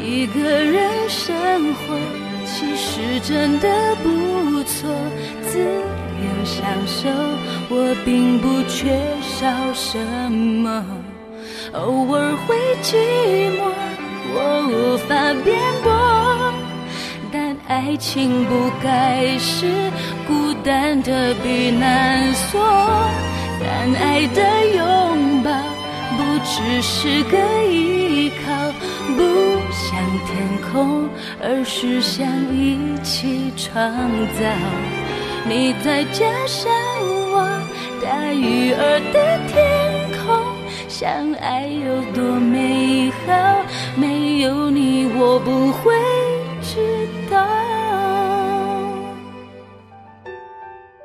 一个人生活其实真的不错，自由享受，我并不缺少什么。偶尔会寂寞，我无法辩驳，但爱情不该是孤单的避难所，但爱的拥抱不只是个依靠，不像天空，而是想一起创造。你再加上我，大鱼儿的天空，相爱有多美好，没有你我不会